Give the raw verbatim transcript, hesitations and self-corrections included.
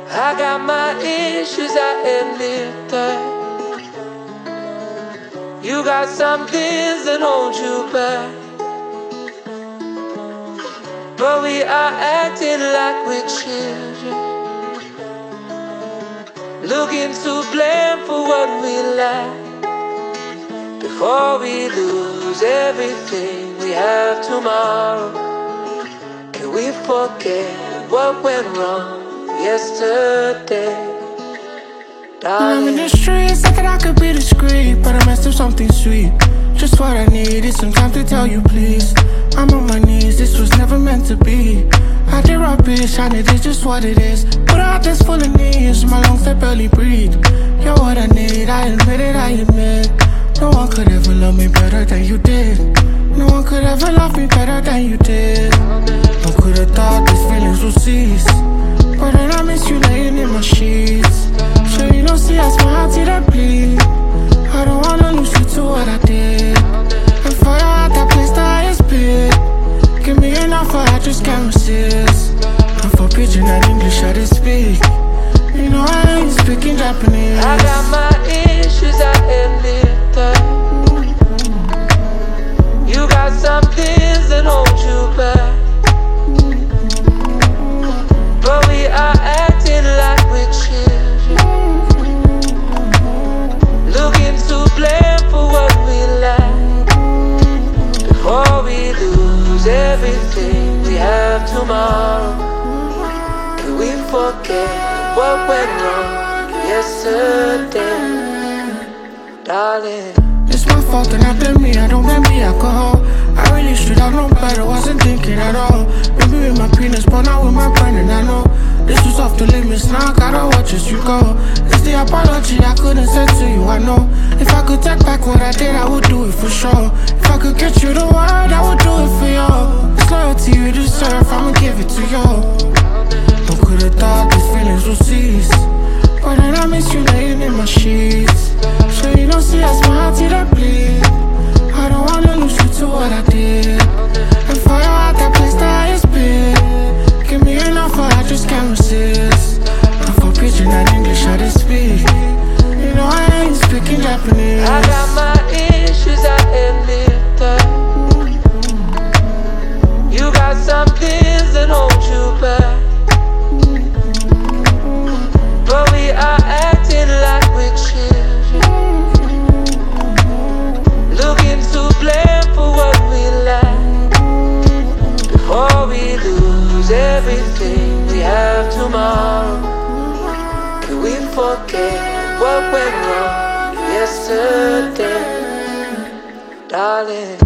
I got my issues, I admit that. You got some things that hold you back, but we are acting like we're children, looking to blame for what we lack, before we lose everything we have tomorrow. Can we forget what went wrong yesterday? Darling, I'm in the streets, thinking I could be discreet, but I messed up something sweet. Just what I need is some time to tell you, please. I'm on my knees, this was never meant to be. I did rubbish, and it is just what it is. Put out this full of knees, my lungs they barely breathe. You're what I need, I admit it, I admit. No one could ever love me better than you did. No one could ever love me better than you did. I could have thought these feelings would cease, but then I miss you laying in my sheets. Sure you don't see I smile till I bleed. I don't wanna lose you to what I did. And for your heart, that place the highest bid. Give me an offer, I just can't resist. And for pidgin and English, I did speak. You know I ain't speaking Japanese. I got my issues, I admit that. You got some things that hold you back, but we are acting like we're children, looking to blame for what we lack, before we lose everything we have tomorrow. Can we forget what went wrong yesterday? Darling, it's my fault and I blame me, I don't blame the alcohol. I really should have known better, wasn't thinking at all. Maybe with my penis, but not with my brain, and I know this was off the limits, now I gotta watch as you go. It's the apology I couldn't send to you, I know. If I could take back what I did, I would do it for sure. If I could get you the word, I would do it for you. It's loyalty you deserve, I'ma give it to you. Who could've thought these feelings would cease, but then I miss you laying in my sheets. Sure you don't see I smile till I bleed. I don't wanna lose you to what I did. And for your heart, that place the highest bid. Give me an offer, I just can't resist. And for pidgin and English, I did speak. You know I ain't speaking Japanese. I got my issues, I admit that. You got some things that hold you back, but we are acting like we're children, looking to blame for what we lack, before we lose everything we have tomorrow. Can we forget what went wrong yesterday? Darling,